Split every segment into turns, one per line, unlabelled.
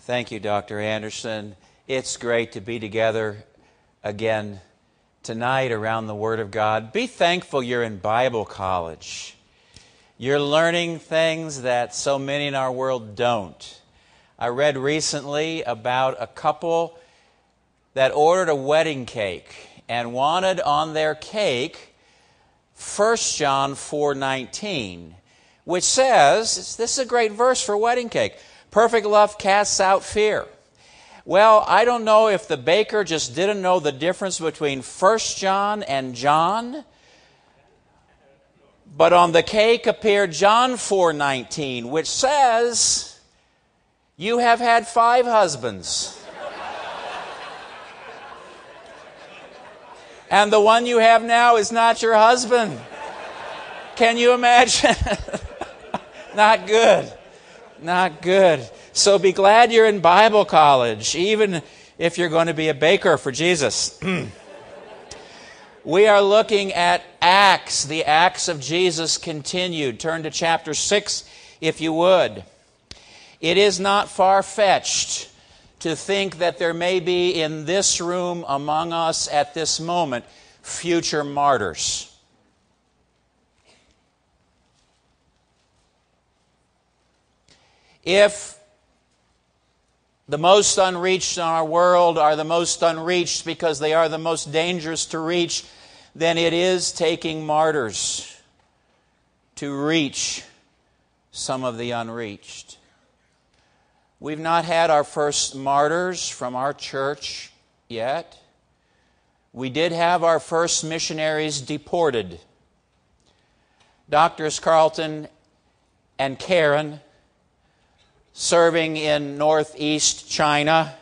Thank you, Dr. Anderson. It's great to be together again tonight around the Word of God. Be thankful you're in Bible college. You're learning things that so many in our world don't. I read recently about a couple that ordered a wedding cake and wanted on their cake 1 John 4:19, which says, this is a great verse for wedding cake, perfect love casts out fear. Well, I don't know if the baker just didn't know the difference between 1 John and John, but on the cake appeared John 4:19, which says, you have had 5 husbands. And the one you have now is not your husband. Can you imagine? Not good. Not good. So be glad you're in Bible college, even if you're going to be a baker for Jesus. We are looking at Acts, the Acts of Jesus continued. Turn to chapter 6, if you would. It is not far-fetched to think that there may be in this room among us at this moment future martyrs. If the most unreached in our world are the most unreached because they are the most dangerous to reach, then it is taking martyrs to reach some of the unreached. We've not had our first martyrs from our church yet. We did have our first missionaries deported. Doctors Carlton and Karen, serving in northeast China,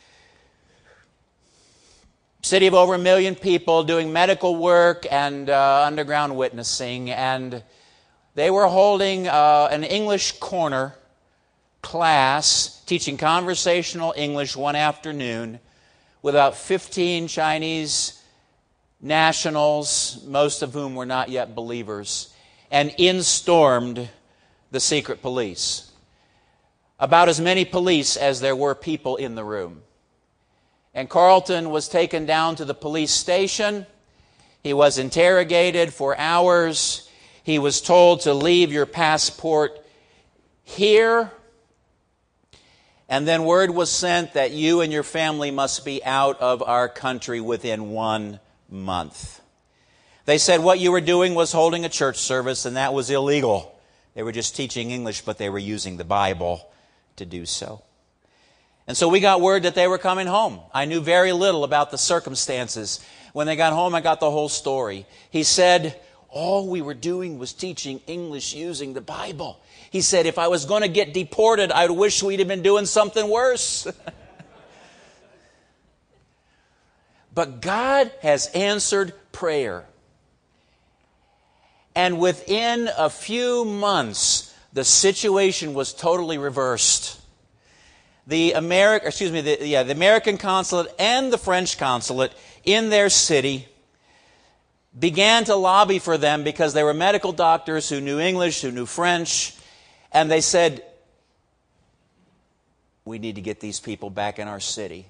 city of over 1 million people, doing medical work and underground witnessing. And they were holding an English corner class, teaching conversational English one afternoon with about 15 Chinese nationals, most of whom were not yet believers. And in stormed the secret police. About as many police as there were people in the room. And Carlton was taken down to the police station. He was interrogated for hours. He was told to leave your passport here. And then word was sent that you and your family must be out of our country within 1 month. They said what you were doing was holding a church service, and that was illegal. They were just teaching English, but they were using the Bible to do so. And so we got word that they were coming home. I knew very little about the circumstances. When they got home, I got the whole story. He said, all we were doing was teaching English using the Bible. He said, if I was going to get deported, I wish we'd have been doing something worse. But God has answered prayer. And within a few months, the situation was totally reversed. The American consulate and the French consulate in their city began to lobby for them because they were medical doctors who knew English, who knew French, and they said, we need to get these people back in our city.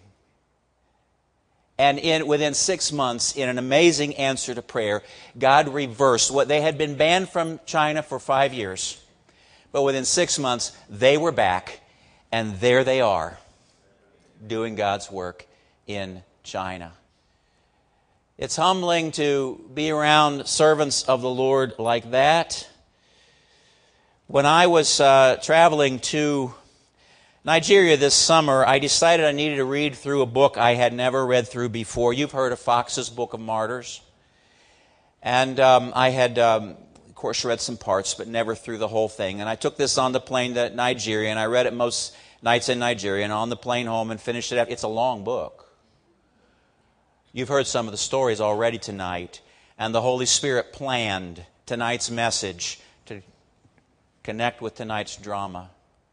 And within 6 months, in an amazing answer to prayer, God reversed what they had been banned from China for 5 years. But within 6 months, they were back, and there they are, doing God's work in China. It's humbling to be around servants of the Lord like that. When I was traveling to Nigeria this summer, I decided I needed to read through a book I had never read through before. You've heard of Fox's Book of Martyrs. And I had, of course, read some parts, but never through the whole thing. And I took this on the plane to Nigeria, and I read it most nights in Nigeria, and on the plane home and finished it up. It's a long book. You've heard some of the stories already tonight, and the Holy Spirit planned tonight's message to connect with tonight's drama.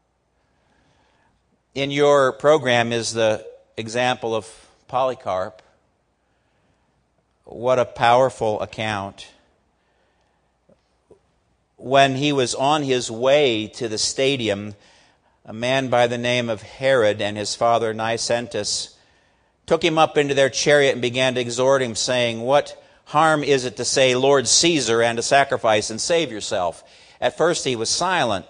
In your program is the example of Polycarp. What a powerful account. When he was on his way to the stadium, a man by the name of Herod and his father Nicentus took him up into their chariot and began to exhort him, saying, "What harm is it to say, 'Lord Caesar,' and to sacrifice and save yourself?" At first he was silent,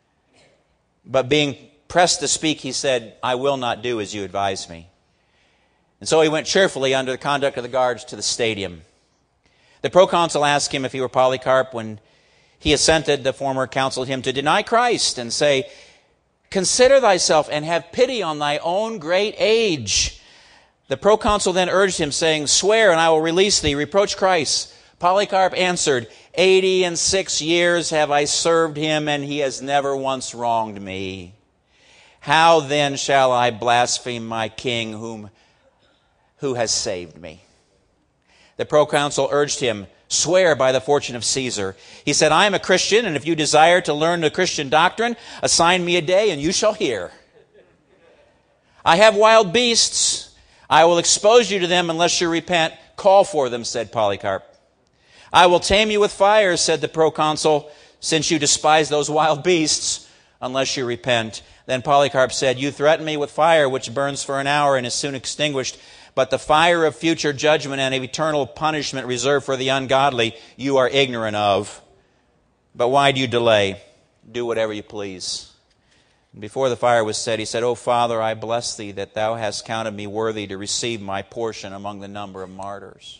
but being pressed to speak, he said, "I will not do as you advise me." And so he went cheerfully under the conduct of the guards to the stadium. The proconsul asked him if he were Polycarp. When he assented, the former counseled him to deny Christ and say, "Consider thyself and have pity on thy own great age." The proconsul then urged him, saying, "Swear, and I will release thee. Reproach Christ." Polycarp answered, 86 years have I served him, and he has never once wronged me. How then shall I blaspheme my king who has saved me?" The proconsul urged him, "Swear by the fortune of Caesar." He said, "I am a Christian, and if you desire to learn the Christian doctrine, assign me a day, and you shall hear. I have wild beasts. I will expose you to them unless you repent. Call for them," said Polycarp. "I will tame you with fire," said the proconsul, "since you despise those wild beasts, unless you repent." Then Polycarp said, "You threaten me with fire, which burns for an hour and is soon extinguished. But the fire of future judgment and of eternal punishment reserved for the ungodly you are ignorant of. But why do you delay? Do whatever you please." And before the fire was set, he said, "O Father, I bless thee that thou hast counted me worthy to receive my portion among the number of martyrs."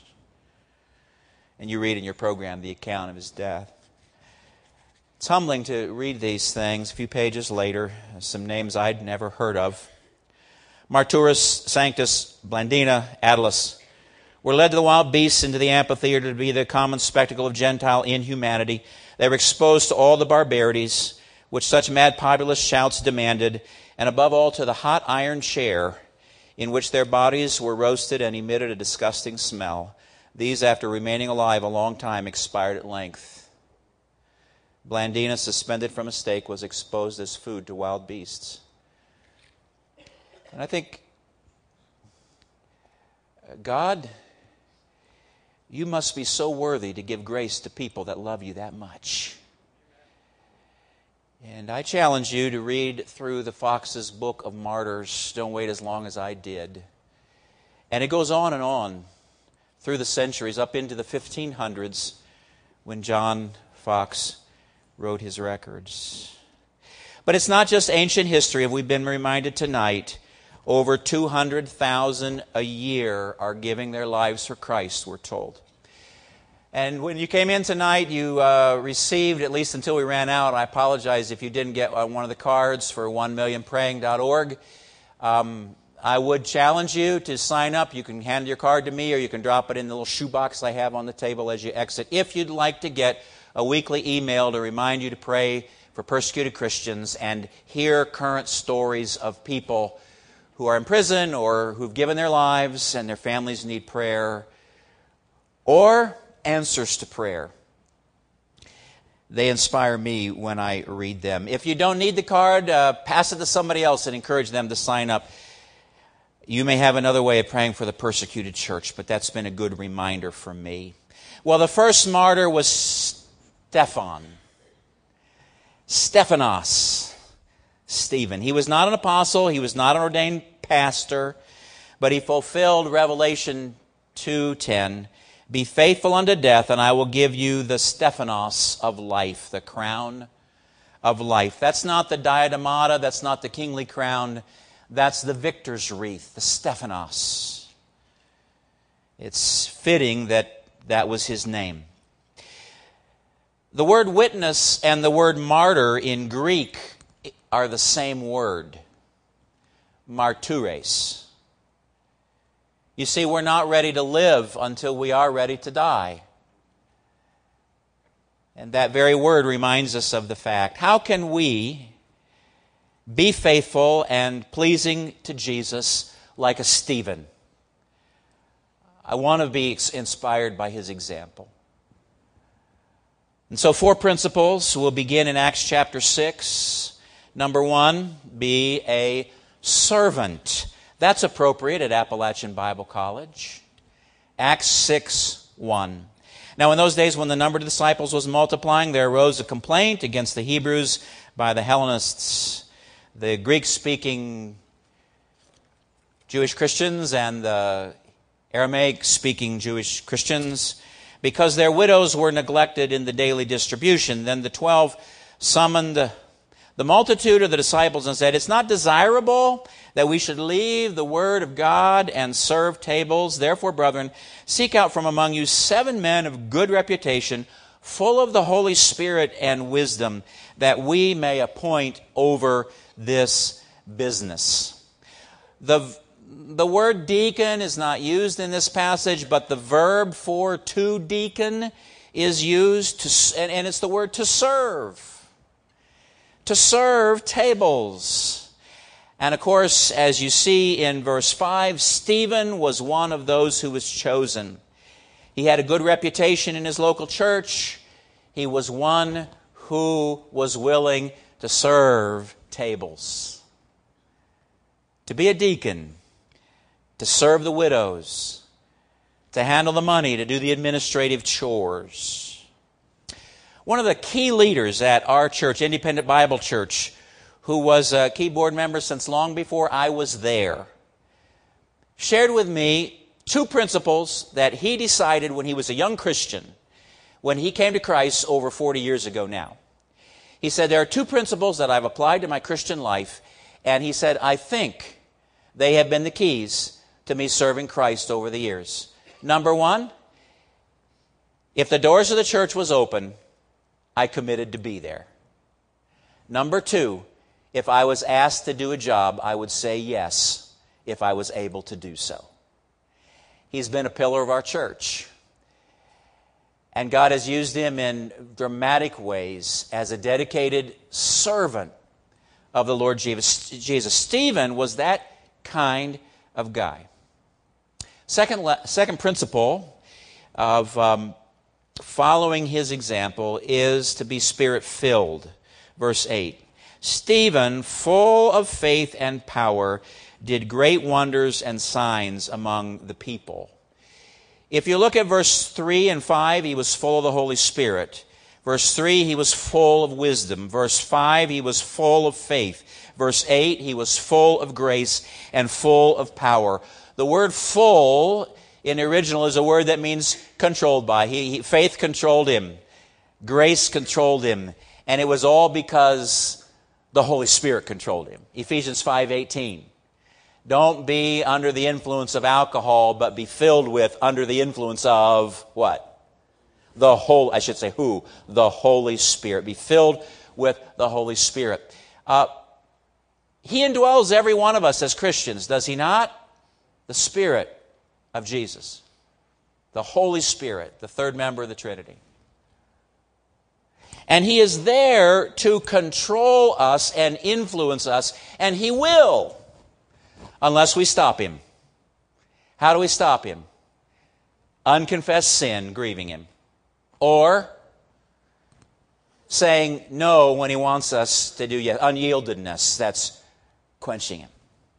And you read in your program the account of his death. It's humbling to read these things. A few pages later, some names I'd never heard of. Marturus, Sanctus, Blandina, Attalus were led to the wild beasts into the amphitheater to be the common spectacle of Gentile inhumanity. They were exposed to all the barbarities which such mad populist shouts demanded, and above all to the hot iron chair in which their bodies were roasted and emitted a disgusting smell. These, after remaining alive a long time, expired at length. Blandina, suspended from a stake, was exposed as food to wild beasts. And I think, God, you must be so worthy to give grace to people that love you that much. And I challenge you to read through the Fox's Book of Martyrs. Don't wait as long as I did. And it goes on and on through the centuries, up into the 1500s, when John Fox wrote his records. But it's not just ancient history. We've been reminded tonight, over 200,000 a year are giving their lives for Christ, we're told. And when you came in tonight, you received, at least until we ran out, I apologize if you didn't get one of the cards for 1millionpraying.org. I would challenge you to sign up. You can hand your card to me, or you can drop it in the little shoebox I have on the table as you exit. If you'd like to get a weekly email to remind you to pray for persecuted Christians and hear current stories of people who are in prison or who've given their lives and their families need prayer, or answers to prayer. They inspire me when I read them. If you don't need the card, pass it to somebody else and encourage them to sign up. You may have another way of praying for the persecuted church, but that's been a good reminder for me. Well, the first martyr was Stephanos. Stephen. He was not an apostle. He was not an ordained pastor, but he fulfilled Revelation 2:10. "Be faithful unto death, and I will give you the Stephanos of life," the crown of life. That's not the diademata. That's not the kingly crown. That's the victor's wreath, the Stephanos. It's fitting that that was his name. The word witness and the word martyr in Greek are the same word, martures. You see, we're not ready to live until we are ready to die. And that very word reminds us of the fact. How can we be faithful and pleasing to Jesus like a Stephen? I want to be inspired by his example. And so 4 principles. We'll begin in Acts chapter 6. Number 1, be a servant. That's appropriate at Appalachian Bible College. Acts 6:1. Now in those days when the number of disciples was multiplying, there arose a complaint against the Hebrews by the Hellenists, the Greek-speaking Jewish Christians and the Aramaic-speaking Jewish Christians, because their widows were neglected in the daily distribution. Then the 12 summoned the multitude of the disciples and said, "It's not desirable that we should leave the word of God and serve tables. Therefore, brethren, seek out from among you 7 men of good reputation, full of the Holy Spirit and wisdom, that we may appoint over this business." The word deacon is not used in this passage, but the verb for to deacon is used, and it's the word to serve. To serve tables. And of course, as you see in verse 5, Stephen was one of those who was chosen. He had a good reputation in his local church. He was one who was willing to serve tables. To be a deacon, to serve the widows, to handle the money, to do the administrative chores. One of the key leaders at our church, Independent Bible Church, who was a key board member since long before I was there, shared with me 2 principles that he decided when he was a young Christian, when he came to Christ over 40 years ago now. He said, there are 2 principles that I've applied to my Christian life, and he said, I think they have been the keys to me serving Christ over the years. Number 1, if the doors of the church was open, I committed to be there. Number 2, if I was asked to do a job, I would say yes if I was able to do so. He's been a pillar of our church. And God has used him in dramatic ways as a dedicated servant of the Lord Jesus. Stephen was that kind of guy. Second principle of following his example is to be Spirit-filled. Verse 8, Stephen, full of faith and power, did great wonders and signs among the people. If you look at verse 3 and 5, he was full of the Holy Spirit. Verse 3, he was full of wisdom. Verse 5, he was full of faith. Verse 8, he was full of grace and full of power. The word full in the original is a word that means controlled by. Faith controlled him. Grace controlled him. And it was all because the Holy Spirit controlled him. Ephesians 5:18. Don't be under the influence of alcohol, but be filled with, under the influence of what? The Holy Spirit. Be filled with the Holy Spirit. He indwells every one of us as Christians, does he not? The Spirit of Jesus. The Holy Spirit, the third member of the Trinity. And he is there to control us and influence us, and he will, unless we stop him. How do we stop him? Unconfessed sin grieving him. Or saying no when he wants us to do yes. Unyieldedness, that's quenching him.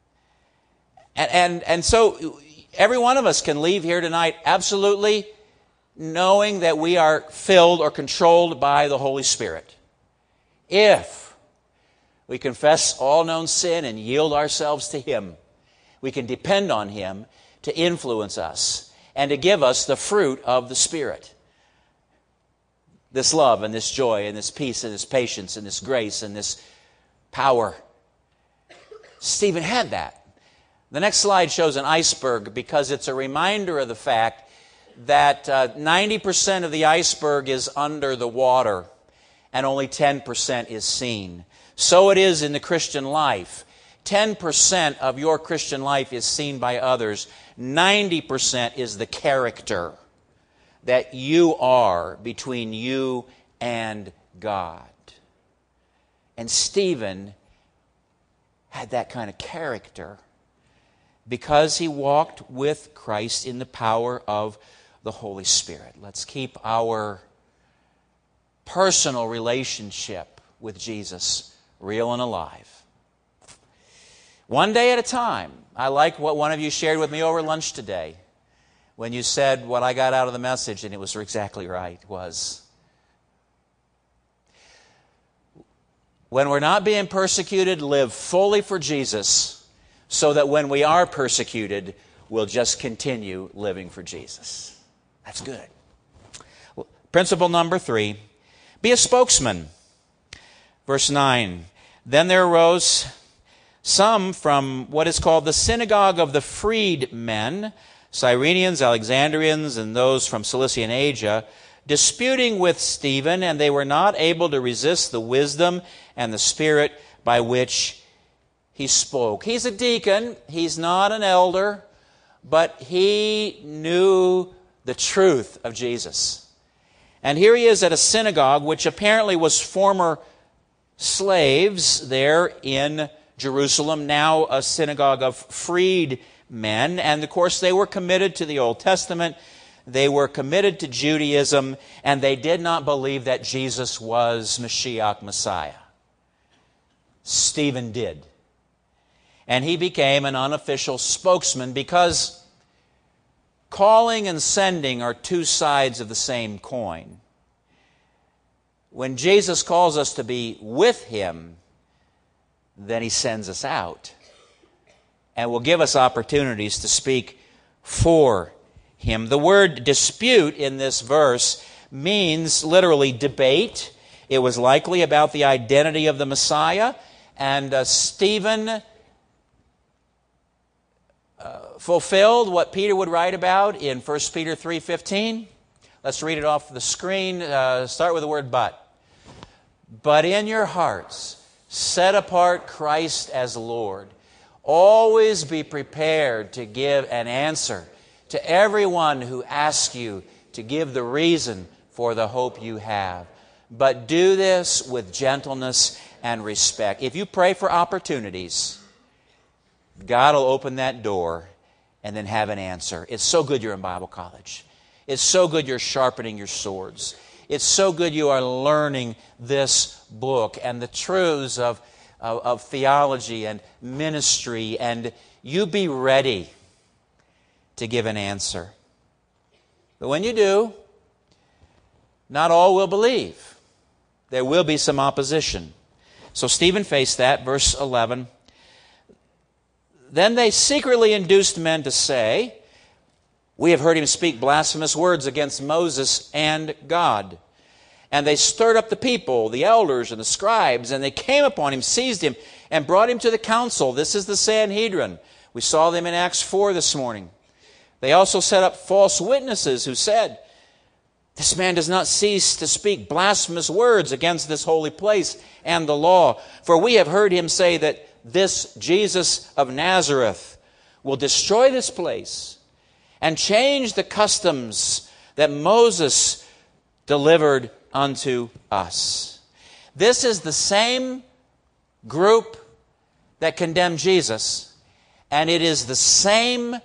And so every one of us can leave here tonight absolutely knowing that we are filled or controlled by the Holy Spirit. If we confess all known sin and yield ourselves to him, we can depend on him to influence us and to give us the fruit of the Spirit. This love and this joy and this peace and this patience and this grace and this power. Stephen had that. The next slide shows an iceberg because it's a reminder of the fact that 90% of the iceberg is under the water and only 10% is seen. So it is in the Christian life. 10% of your Christian life is seen by others. 90% is the character that you are between you and God. And Stephen had that kind of character because he walked with Christ in the power of the Holy Spirit. Let's keep our personal relationship with Jesus real and alive. One day at a time. I like what one of you shared with me over lunch today when you said what I got out of the message, and it was exactly right, was When we're not being persecuted, live fully for Jesus, so that when we are persecuted, we'll just continue living for Jesus. That's good. Principle number 3, be a spokesman. Verse 9, then there arose some from what is called the synagogue of the freedmen, Cyrenians, Alexandrians, and those from Cilicia and Asia, disputing with Stephen, and they were not able to resist the wisdom and the spirit by which he spoke. He's a deacon. He's not an elder, but he knew the truth of Jesus. And here he is at a synagogue, which apparently was former slaves there in Jerusalem, now a synagogue of freedmen. And of course, they were committed to the Old Testament. They were committed to Judaism, and they did not believe that Jesus was Mashiach, Messiah. Stephen did. And he became an unofficial spokesman, because calling and sending are two sides of the same coin. When Jesus calls us to be with Him, then He sends us out and will give us opportunities to speak for Him. The word dispute in this verse means literally debate. It was likely about the identity of the Messiah, and Stephen fulfilled what Peter would write about in 1 Peter 3:15. Let's read it off the screen. Start with the word but. But in your hearts, set apart Christ as Lord. Always be prepared to give an answer to everyone who asks you to give the reason for the hope you have. But do this with gentleness and respect. If you pray for opportunities, God will open that door and then have an answer. It's so good you're in Bible college. It's so good you're sharpening your swords. It's so good you are learning this book and the truths of theology and ministry, and you be ready to give an answer. But when you do, not all will believe. There will be some opposition. So Stephen faced that, verse 11. Then they secretly induced men to say, we have heard him speak blasphemous words against Moses and God. And they stirred up the people, the elders and the scribes, and they came upon him, seized him, and brought him to the council. This is the Sanhedrin. We saw them in Acts 4 this morning. They also set up false witnesses who said, this man does not cease to speak blasphemous words against this holy place and the law. For we have heard him say that this Jesus of Nazareth will destroy this place and change the customs that Moses delivered unto us. This is the same group that condemned Jesus, and it is the same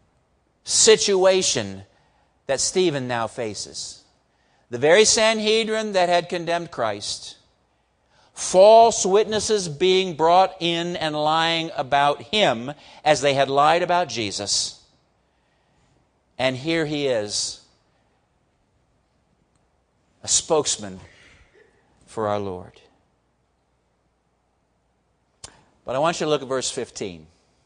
situation that Stephen now faces. The very Sanhedrin that had condemned Christ, false witnesses being brought in and lying about him as they had lied about Jesus. And here he is, a spokesman for our Lord. But I want you to look at verse 15.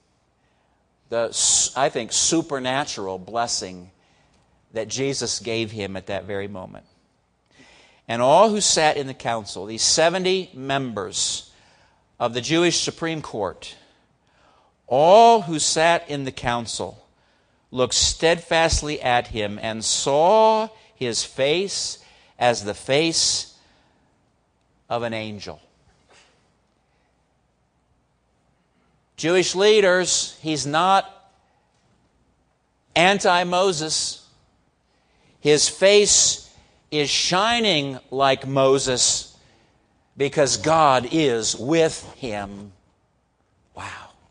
The, I think, supernatural blessing that Jesus gave him at that very moment. And all who sat in the council, these 70 members of the Jewish Supreme Court, all who sat in the council looked steadfastly at him and saw his face as the face of an angel. Jewish leaders, he's not anti-Moses. His face is shining like Moses because God is with him. Wow.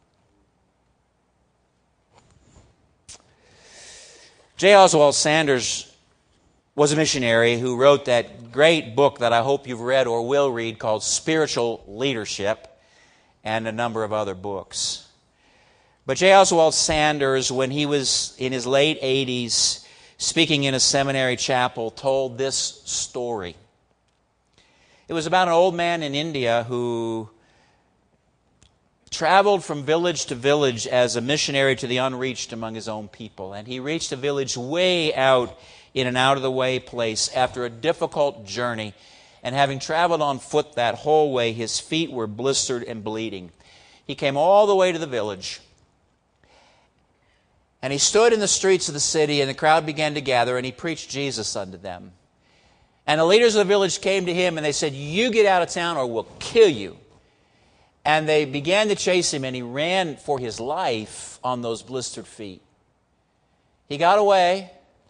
J. Oswald Sanders was a missionary who wrote that great book that I hope you've read or will read called Spiritual Leadership, and a number of other books. But J. Oswald Sanders, when he was in his late 80s, speaking in a seminary chapel, told this story. It was about an old man in India who traveled from village to village as a missionary to the unreached among his own people. And he reached a village way out in an out-of-the-way place after a difficult journey. And having traveled on foot that whole way, his feet were blistered and bleeding. He came all the way to the village. And he stood in the streets of the city, and the crowd began to gather, and he preached Jesus unto them. And the leaders of the village came to him, and they said, "You get out of town or we'll kill you." And they began to chase him, and he ran for his life on those blistered feet. He got away,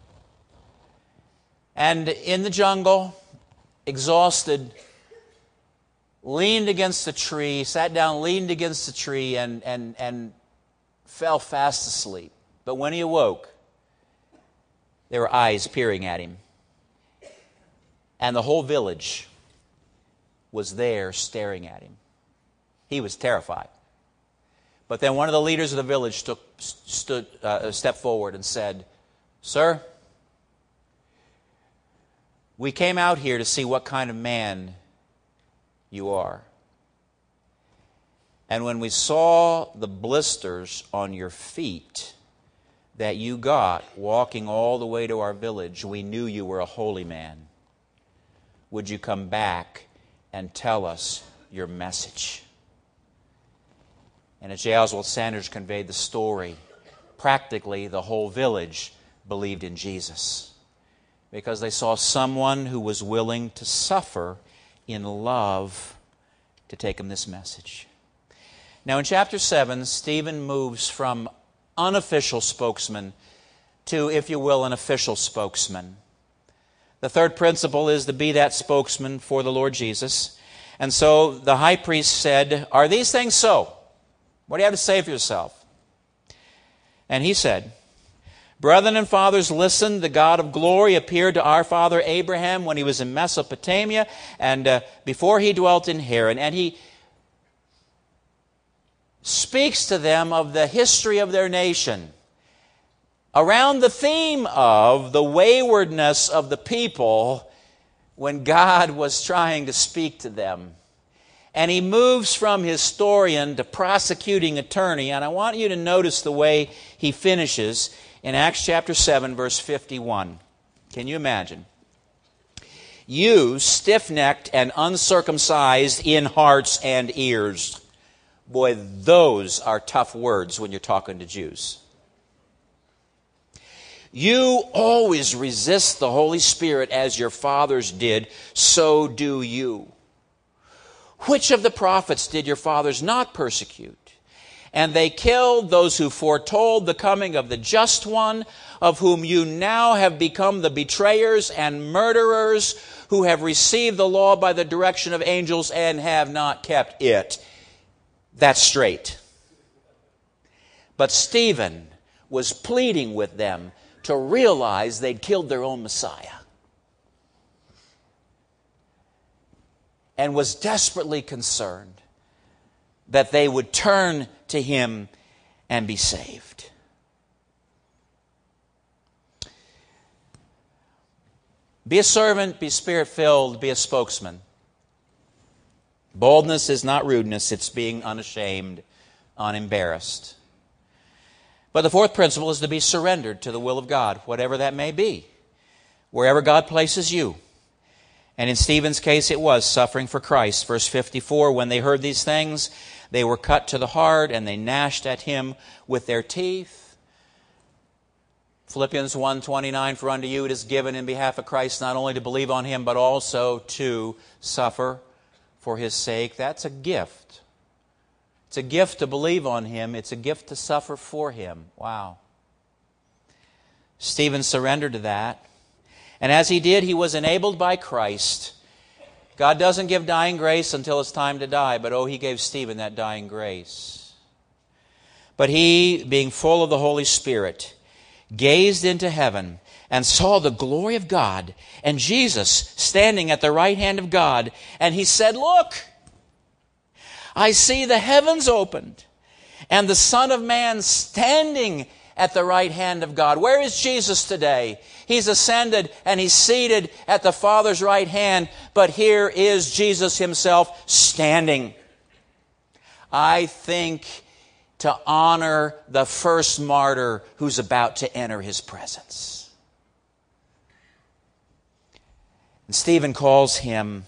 and in the jungle, exhausted, leaned against a tree, sat down, leaned against a tree, and fell fast asleep. But when he awoke, there were eyes peering at him. And the whole village was there staring at him. He was terrified. But then one of the leaders of the village stepped forward and said, "Sir, we came out here to see what kind of man you are. And when we saw the blisters on your feet that you got walking all the way to our village, we knew you were a holy man. Would you come back and tell us your message?" And as J. Oswald Sanders conveyed the story, practically the whole village believed in Jesus because they saw someone who was willing to suffer in love to take them this message. Now in chapter 7, Stephen moves from unofficial spokesman to, if you will, an official spokesman. The third principle is to be that spokesman for the Lord Jesus. And so the high priest said, "Are these things so? What do you have to say for yourself?" And he said, "Brethren and fathers, listen. The God of glory appeared to our father Abraham when he was in Mesopotamia and before he dwelt in Haran. And he speaks to them of the history of their nation around the theme of the waywardness of the people when God was trying to speak to them. And he moves from historian to prosecuting attorney. And I want you to notice the way he finishes in Acts chapter 7, verse 51. Can you imagine? "You stiff-necked and uncircumcised in hearts and ears." Boy, those are tough words when you're talking to Jews. "You always resist the Holy Spirit as your fathers did, so do you. Which of the prophets did your fathers not persecute? And they killed those who foretold the coming of the Just One, of whom you now have become the betrayers and murderers, who have received the law by the direction of angels and have not kept it." That's straight. But Stephen was pleading with them to realize they'd killed their own Messiah, and was desperately concerned that they would turn to him and be saved. Be a servant, be Spirit-filled, be a spokesman. Boldness is not rudeness, it's being unashamed, unembarrassed. But the fourth principle is to be surrendered to the will of God, whatever that may be, wherever God places you. And in Stephen's case, it was suffering for Christ. Verse 54, "When they heard these things, they were cut to the heart, and they gnashed at him with their teeth." Philippians 1:29, "For unto you it is given in behalf of Christ not only to believe on him, but also to suffer for his sake." That's a gift. It's a gift to believe on him. It's a gift to suffer for him. Wow. Stephen surrendered to that. And as he did, he was enabled by Christ. God doesn't give dying grace until it's time to die, but he gave Stephen that dying grace. But he, being full of the Holy Spirit, gazed into heaven and saw the glory of God and Jesus standing at the right hand of God. And he said, "Look, I see the heavens opened and the Son of Man standing at the right hand of God. Where is Jesus today? He's ascended and He's seated at the Father's right hand, but here is Jesus Himself standing. I think to honor the first martyr who's about to enter His presence. And Stephen calls Him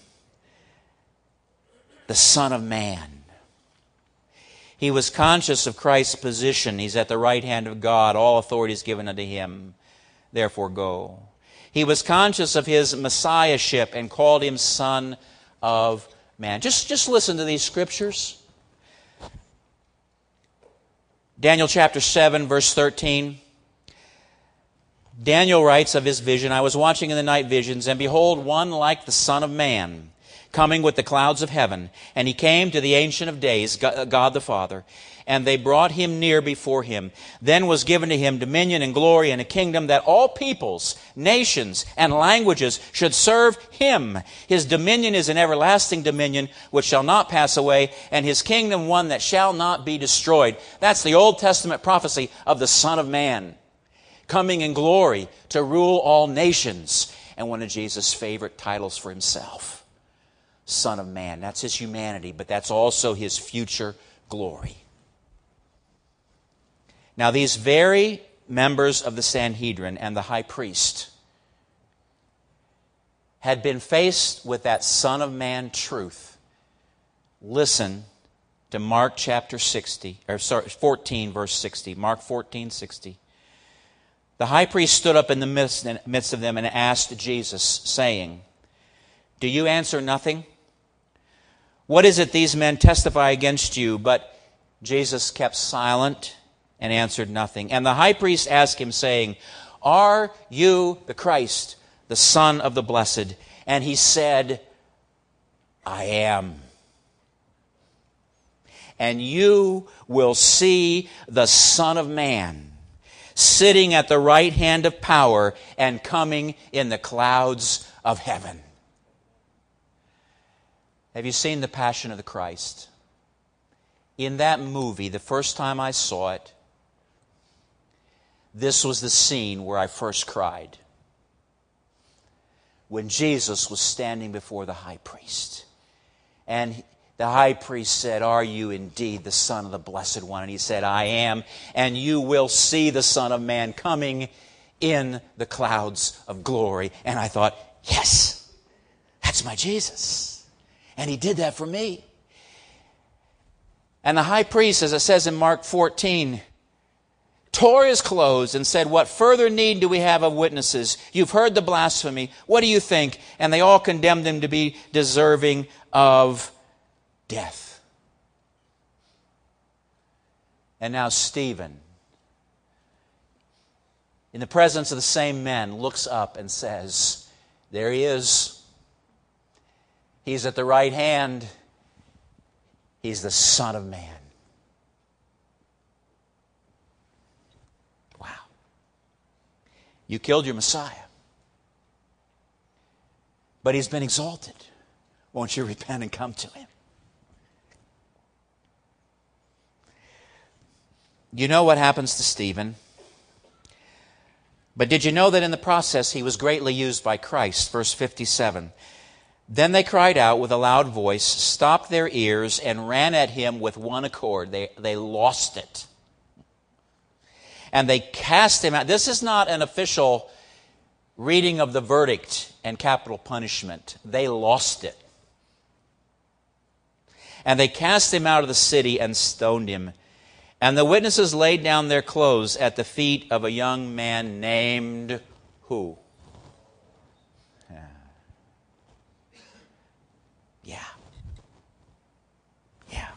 the Son of Man. He was conscious of Christ's position. He's at the right hand of God. All authority is given unto Him. Therefore go. He was conscious of His messiahship and called Him Son of Man. Just listen to these scriptures. Daniel chapter 7, verse 13. Daniel writes of his vision, I was watching in the night visions, and behold, one like the Son of Man, coming with the clouds of heaven. And He came to the Ancient of Days, God the Father, and they brought Him near before Him. Then was given to Him dominion and glory and a kingdom, that all peoples, nations, and languages should serve Him. His dominion is an everlasting dominion which shall not pass away, and His kingdom one that shall not be destroyed. That's the Old Testament prophecy of the Son of Man, coming in glory to rule all nations. And one of Jesus' favorite titles for Himself, Son of Man. That's His humanity, but that's also His future glory. Now, these very members of the Sanhedrin and the high priest had been faced with that Son of Man truth. Listen to Mark chapter 14, verse 60. Mark 14, 60. The high priest stood up in the midst of them and asked Jesus, saying, Do you answer nothing? What is it these men testify against you? But Jesus kept silent and answered nothing. And the high priest asked Him, saying, Are you the Christ, the Son of the Blessed? And He said, I am. And you will see the Son of Man sitting at the right hand of power and coming in the clouds of heaven. Have you seen The Passion of the Christ? In that movie, the first time I saw it, this was the scene where I first cried. When Jesus was standing before the high priest. And the high priest said, Are you indeed the Son of the Blessed One? And He said, I am. And you will see the Son of Man coming in the clouds of glory. And I thought, yes, that's my Jesus. And He did that for me. And the high priest, as it says in Mark 14, tore his clothes and said, What further need do we have of witnesses? You've heard the blasphemy. What do you think? And they all condemned Him to be deserving of death. And now Stephen, in the presence of the same men, looks up and says, There He is. He's at the right hand. He's the Son of Man. Wow. You killed your Messiah. But He's been exalted. Won't you repent and come to Him? You know what happens to Stephen. But did you know that in the process he was greatly used by Christ? Verse 57. Then they cried out with a loud voice, stopped their ears, and ran at Him with one accord. They lost it. And they cast Him out. This is not an official reading of the verdict and capital punishment. They lost it. And they cast Him out of the city and stoned Him. And the witnesses laid down their clothes at the feet of a young man named who? Yeah.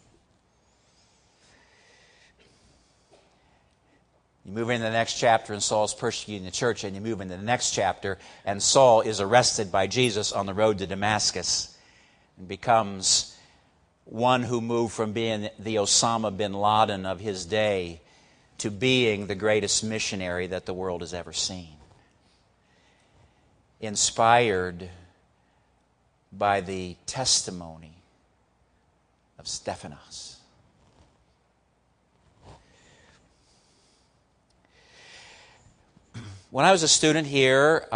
You move into the next chapter and Saul's persecuting the church, and you move into the next chapter and Saul is arrested by Jesus on the road to Damascus and becomes one who moved from being the Osama bin Laden of his day to being the greatest missionary that the world has ever seen. Inspired by the testimony of Stephanos. When I was a student here,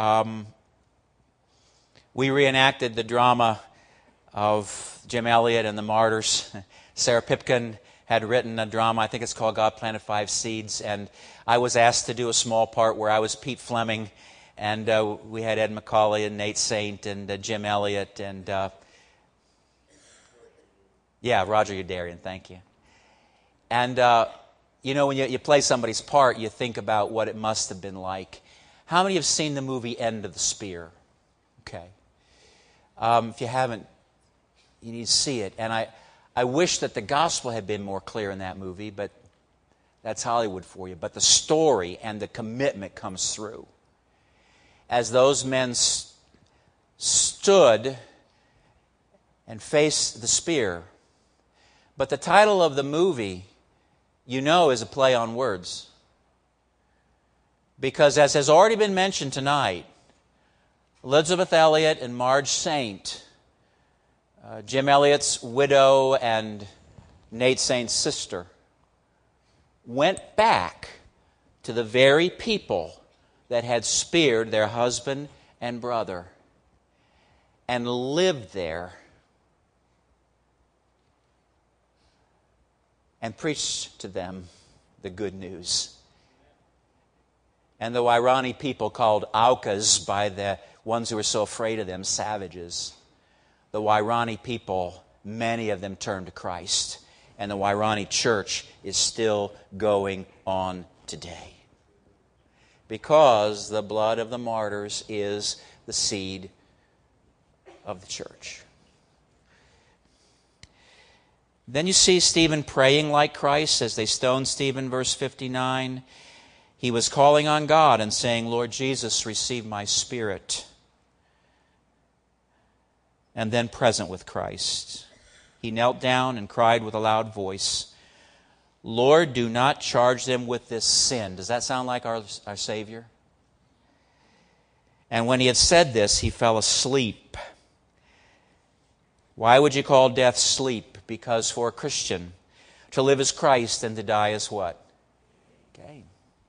we reenacted the drama of Jim Elliot and the Martyrs. Sarah Pipkin had written a drama, I think it's called God Planted Five Seeds, and I was asked to do a small part where I was Pete Fleming, and we had Ed McCauley and Nate Saint and Jim Elliot and Roger Youderian, thank you. And when you play somebody's part, you think about what it must have been like. How many have seen the movie End of the Spear? Okay. If you haven't, you need to see it. And I wish that the gospel had been more clear in that movie, but that's Hollywood for you. But the story and the commitment comes through. As those men stood and faced the spear. But the title of the movie, is a play on words. Because as has already been mentioned tonight, Elizabeth Elliot and Marge Saint, Jim Elliot's widow and Nate Saint's sister, went back to the very people that had speared their husband and brother and lived there and preached to them the good news. And the Wairani people, called Aucas by the ones who were so afraid of them, savages, the Wairani people, many of them turned to Christ. And the Wairani church is still going on today. Because the blood of the martyrs is the seed of the church. Then you see Stephen praying like Christ as they stoned Stephen, verse 59. He was calling on God and saying, Lord Jesus, receive my spirit. And then present with Christ, he knelt down and cried with a loud voice, Lord, do not charge them with this sin. Does that sound like our Savior? And when he had said this, he fell asleep. Why would you call death sleep? Because for a Christian, to live as Christ and to die as what? Gain.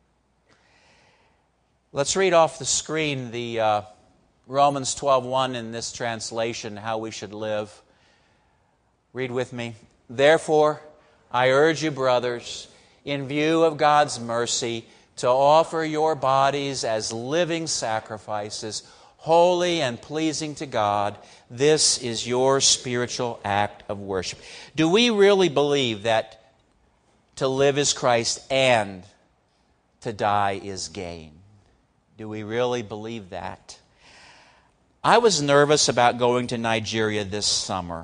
Let's read off the screen the Romans 12:1 in this translation, how we should live. Read with me. Therefore, I urge you, brothers, in view of God's mercy, to offer your bodies as living sacrifices, holy and pleasing to God. This is your spiritual act of worship. Do we really believe that to live is Christ and to die is gain? Do we really believe that? I was nervous about going to Nigeria this summer.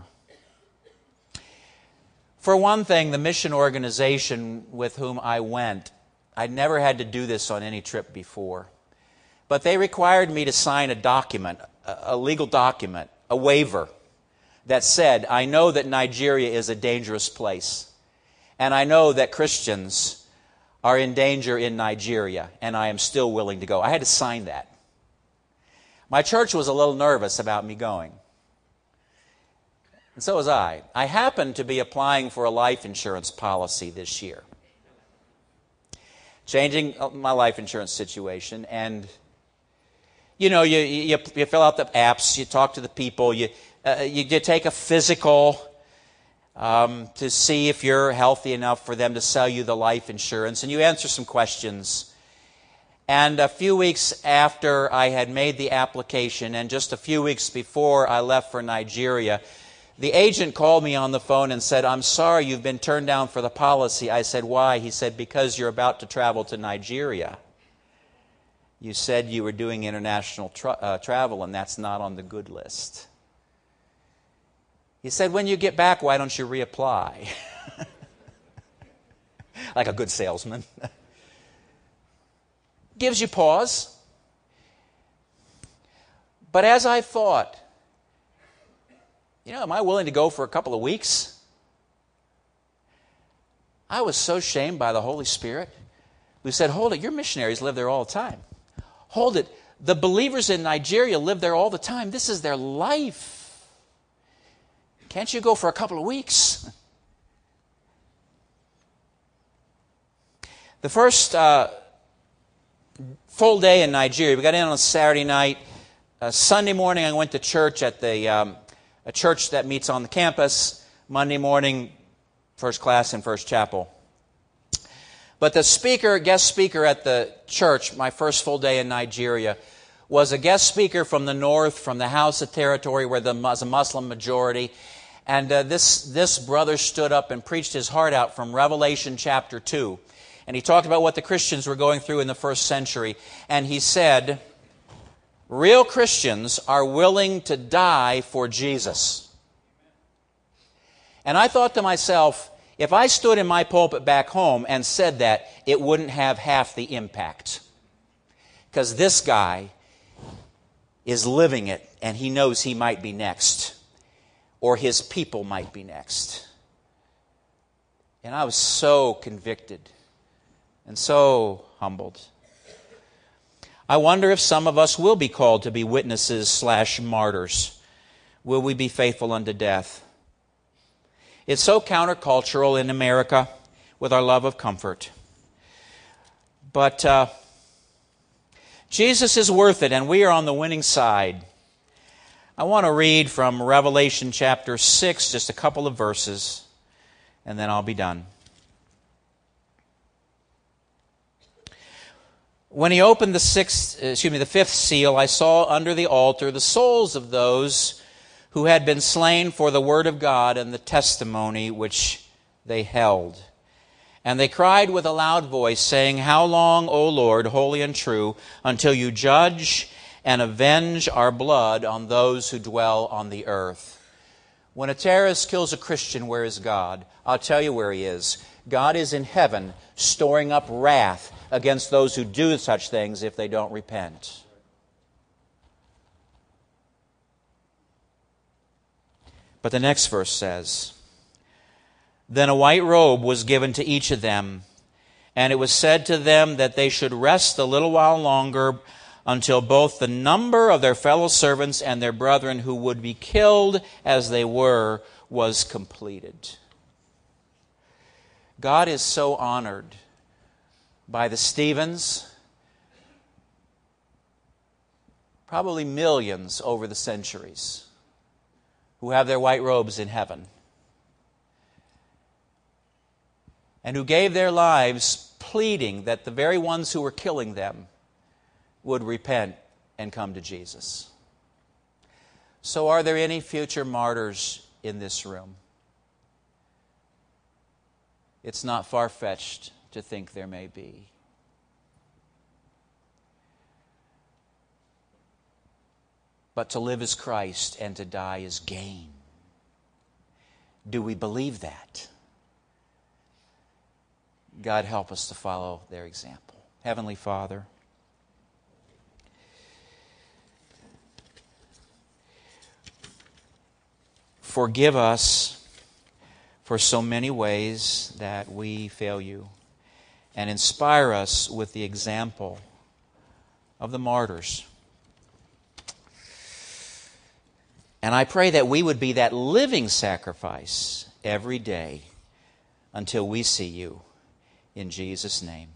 For one thing, the mission organization with whom I went, I'd never had to do this on any trip before. But they required me to sign a document, a legal document, a waiver, that said, I know that Nigeria is a dangerous place. And I know that Christians are in danger in Nigeria, and I am still willing to go. I had to sign that. My church was a little nervous about me going. And so was I. I happened to be applying for a life insurance policy this year. Changing my life insurance situation. And, you fill out the apps, you talk to the people, you take a physical to see if you're healthy enough for them to sell you the life insurance, and you answer some questions. And a few weeks after I had made the application, and just a few weeks before I left for Nigeria, the agent called me on the phone and said, I'm sorry, you've been turned down for the policy. I said, why? He said, because you're about to travel to Nigeria. You said you were doing international travel, and that's not on the good list. He said, when you get back, why don't you reapply? Like a good salesman. Gives you pause. But as I thought, am I willing to go for a couple of weeks? I was so shamed by the Holy Spirit who said, hold it, your missionaries live there all the time. Hold it, the believers in Nigeria live there all the time. This is their life. Can't you go for a couple of weeks? The first full day in Nigeria. We got in on a Saturday night. Sunday morning, I went to church at a church that meets on the campus. Monday morning, first class in First Chapel. But the guest speaker at the church, my first full day in Nigeria, was a guest speaker from the north, from the Hausa territory where there was a Muslim majority. And this brother stood up and preached his heart out from Revelation chapter 2. And he talked about what the Christians were going through in the first century. And he said, real Christians are willing to die for Jesus. And I thought to myself, if I stood in my pulpit back home and said that, it wouldn't have half the impact. Because this guy is living it, and he knows he might be next. Or his people might be next. And I was so convicted and so humbled. I wonder if some of us will be called to be witnesses/martyrs. Will we be faithful unto death? It's so countercultural in America with our love of comfort. But Jesus is worth it, and we are on the winning side. I want to read from Revelation chapter 6, just a couple of verses, and then I'll be done. When he opened the fifth seal, I saw under the altar the souls of those who had been slain for the word of God and the testimony which they held. And they cried with a loud voice, saying, How long, O Lord, holy and true, until you judge and avenge our blood on those who dwell on the earth? When a terrorist kills a Christian, where is God? I'll tell you where he is. God is in heaven, storing up wrath against those who do such things if they don't repent. But the next verse says, Then a white robe was given to each of them, and it was said to them that they should rest a little while longer until both the number of their fellow servants and their brethren who would be killed as they were was completed. God is so honored by the Stephens, probably millions over the centuries, who have their white robes in heaven, and who gave their lives pleading that the very ones who were killing them would repent and come to Jesus. So are there any future martyrs in this room? It's not far-fetched to think there may be. But to live is Christ and to die is gain. Do we believe that? God help us to follow their example. Heavenly Father, forgive us for so many ways that we fail you, and inspire us with the example of the martyrs. And I pray that we would be that living sacrifice every day until we see you. In Jesus' name.